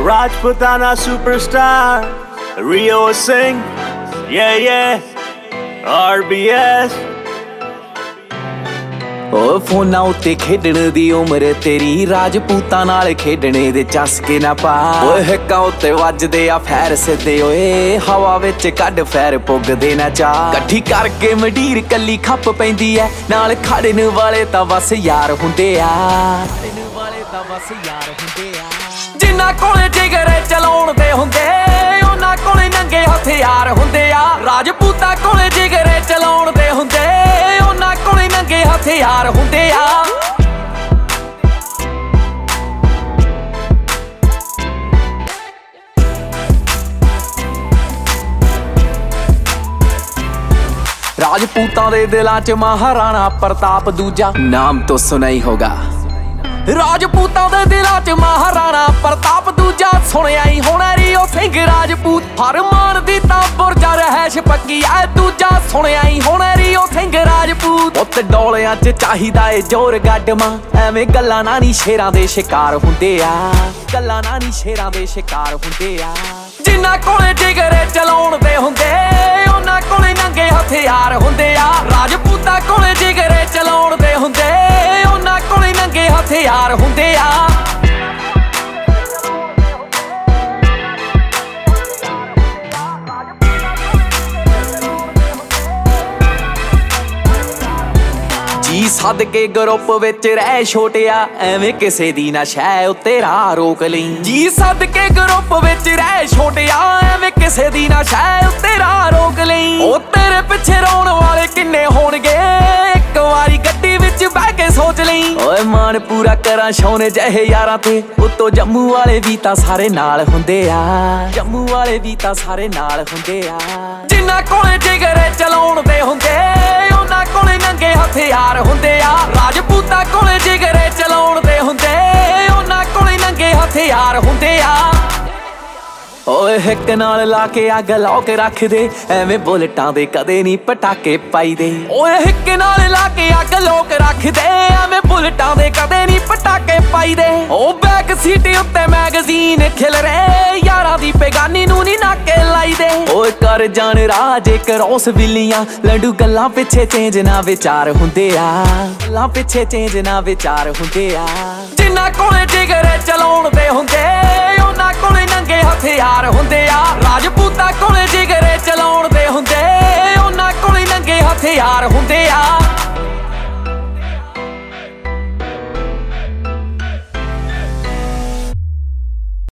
Rajputana superstar, Rio Singh, yeah, RBS। ਓ ਫੋਨਾਂ ਉੱਤੇ ਖੇਡਣ ਦੀ ਉਮਰ ਤੇਰੀ, ਰਾਜਪੂਤਾਂ ਨਾਲ ਖੇਡਣੇ ਦੇ ਚਸਕੇ ਨਾ ਪਾ। ਓਏ ਹਿੱਕਾਂ ਉੱਤੇ ਵੱਜਦੇ ਆ ਫੈਰ ਸਿੱਧੇ, ਓਏ ਹਵਾ ਵਿੱਚ ਕੱਢ ਫੈਰ ਪੁੱਗਦੇ ਨਾ ਚਾ। ਇਕੱਠੀ ਕਰਕੇ ਮੰਡੀਰ ਕੱਲੀ ਖੱਪ ਪੈਂਦੀ ਐ, ਨਾਲ ਖੜਨ ਵਾਲੇ ਤਾਂ ਬਸ ਯਾਰ ਹੁੰਦੇ ਆ। ਖੜਨ ਵਾਲੇ ਤਾਂ ਬਸ ਯਾਰ ਹੁੰਦੇ ਆ। ਜਿਨ੍ਹਾਂ ਕੋਲੇ ਜਿਗਰੇ ਚਲਾਉਣ ਦੇ ਹੁੰਦੇ, ਉਹਨਾਂ ਕੋਲੇ ਨੰਗੇ ਹਥਿਆਰ ਹੁੰਦੇ ਆ। ਰਾਜਪੂਤਾਂ ਕੋਲੇ ਜਿਗਰੇ ਚਲਾਉਣ ਦੇ ਹੁੰਦੇ, ਉਹਨਾਂ ਕੋਲੇ ਨੰਗੇ ਹਥਿਆਰ ਹੁੰਦੇ ਆ। ਰਾਜਪੂਤਾਂ ਦੇ ਦਿਲਾਂ 'ਚ ਮਹਾਰਾਣਾ ਪ੍ਰਤਾਪ ਦੂਜਾ, ਨਾਮ ਤੋਂ ਸੁਣਾ ਹੀ ਹੋਗਾ। ਰਾਜਪੂਤਾਂ ਦੇ ਦਿਲਾਂ 'ਚ ਮਹਾਰਾਣਾ ਪ੍ਰਤਾਪ ਦੂਜਾ, ਸੁਣਿਆ ਹੀ ਹੋਣਾ ਰੀਓ ਸਿੰਘ ਰਾਜਪੂਤ। ਹਰਮਾਨ ਦੀ ਤਾਂ ਬੁਰਜਾ ਰਹਿਸ਼ ਪੱਕੀ ਐ ਦੂਜਾ, ਸੁਣਿਆ ਹੀ ਹੋਣਾ ਰੀਓ ਸਿੰਘ ਰਾਜਪੂਤ। ਉੱਤ ਡੋਲਿਆਂ 'ਚ ਚਾਹੀਦਾ ਏ ਜ਼ੋਰ ਗੱਡਮਾਂ, ਐਵੇਂ ਗੱਲਾਂ ਨਾਲ ਨੀ ਸ਼ੇਰਾਂ ਦੇ ਸ਼ਿਕਾਰ ਹੁੰਦੇ ਆ। ਗੱਲਾਂ ਨਾਲ ਨੀ ਸ਼ੇਰਾਂ ਦੇ ਸ਼ਿਕਾਰ ਹੁੰਦੇ ਆ। ਜਿਨ੍ਹਾਂ ਕੋਲੇ ਜਿਗਰੇ ਚਲਾਉਣ ਦੇ ਹੁੰਦੇ, ਉਹਨਾਂ ਕੋਲੇ ਨੰਗੇ ਹਥਿਆਰ ਹੁੰਦੇ ਆ। ਰਾਜਪੂਤਾਂ ਕੋਲੇ ਜਿਗਰੇ ਚਲਾਉਣ ਦੇ ਹੁੰਦੇ, ਉਹਨਾਂ ਕੋਲੇ ਨੰਗੇ ਹਥਿਆਰ ਹੁੰਦੇ ਆ। ਜੀ ਸੱਦ ਕੇ ਗਰੁੱਪ ਵਿੱਚ ਰਹਿ ਛੋਟਿਆ, ਐਵੇਂ ਕਿਸੇ ਦੀ ਨਾ ਸ਼ੈ ਉੱਤੇ ਰਾਹ ਰੋਕ ਲਈ। ਜੀ ਸੱਦ ਕੇ ਗਰੁੱਪ ਵਿੱਚ ਰਹਿ ਛੋਟਿਆ, ਐਵੇਂ ਕਿਸੇ ਦੀ ਨਾ ਸ਼ੈ ਉੱਤੇ ਰਾਹ ਰੋਕ ਲਈ। ਉਹ ਤੇਰੇ ਪਿੱਛੇ ਰੋਣ ਵਾਲੇ ਕਿੰਨੇ ਹੋਣਗੇ, ਇੱਕ ਵਾਰੀ ਗੱਡੀ ਵਿੱਚ ਬਹਿ ਕੇ ਸੋਚ ਲਈ। ਓਏ ਮਾਣ ਪੂਰਾ ਕਰਾਂ ਸ਼ੌਨੇ ਜਿਹੇ ਯਾਰਾਂ ਤੇ, ਉੱਤੋਂ ਜੰਮੂ ਵਾਲੇ ਵੀ ਤਾਂ ਸਾਰੇ ਨਾਲ ਹੁੰਦੇ ਆ। ਜੰਮੂ ਵਾਲੇ ਵੀ ਤਾਂ ਸਾਰੇ ਨਾਲ ਹੁੰਦੇ ਆ। ਜਿਨ੍ਹਾਂ ਕੋਲੇ ਜਿਗਰੇ ਚਲਾਉਣ ਦੇ ਹੁੰਦੇ, ਉਹਨਾਂ ਕੋਲੇ ਨੰਗੇ ਹਥਿਆਰ ਹੁੰਦੇ ਆ। ਰਾਜਪੂਤਾਂ ਕੋਲੇ ਜਿਗਰੇ ਚਲਾਉਣ ਦੇ ਹੁੰਦੇ, ਉਹਨਾਂ ਕੋਲੇ ਨੰਗੇ ਹਥਿਆਰ ਹੁੰਦੇ ਆ। ਓਏ ਹਿੱਕ ਨਾਲ ਲਾ ਕੇ ਅੱਗ ਲਾ ਕੇ ਰੱਖਦੇ, ਐਵੇਂ ਬੁਲਟਾਂ ਦੇ ਕਦੇ ਨਹੀਂ ਪਟਾਕੇ ਪਾਈਦੇ। ਓਏ ਹਿੱਕ ਨਾਲ ਲਾ ਕੇ ਅੱਗ ਲਾ ਕੇ ਰੱਖਦੇ, ਐਵੇਂ ਬੁਲਟਾਂ ਦੇ ਕਦੇ ਨਹੀਂ ਪਟਾਕੇ ਪਾਈਦੇ। ਉਹ ਬੈਕ ਸੀਟ ਉੱਤੇ ਮੈਗਜ਼ੀਨ ਖਿਲਰੇ, ਯਾਰਾਂ ਦੀ ਬੇਗਾਨੀ ਨੂੰ ਨਹੀਂ ਨਾਕੇ ਲਾਈਦੇ। ਓਏ ਕਰ ਜਾਣ ਰਾਜ ਕਰੋਸ ਬਿੱਲੀਆਂ, ਲੰਡੂ ਗੱਲਾਂ ਪਿੱਛੇ ਚੇਂਜ ਨਾ ਵਿਚਾਰ ਹੁੰਦੇ ਆ। ਗੱਲਾਂ ਪਿੱਛੇ ਚੇਂਜ ਨਾ ਵਿਚਾਰ ਹੁੰਦੇ ਆ। ਜਿਨ੍ਹਾਂ ਕੋਲੇ ਜਿਗਰੇ ਚਲਾਉਣ ਦੇ ਹੁੰਦੇ, ਉਹਨਾਂ ਕੋਲੇ ਨੰਗੇ ਹਥਿਆਰ ਹੁੰਦੇ ਆ। ਰਾਜਪੂਤਾਂ ਕੋਲੇ ਜਿਗਰੇ ਚਲਾਉਣ ਦੇ ਹੁੰਦੇ, ਉਹਨਾਂ ਕੋਲੇ ਨੰਗੇ ਹਥਿਆਰ ਹੁੰਦੇ ਆ।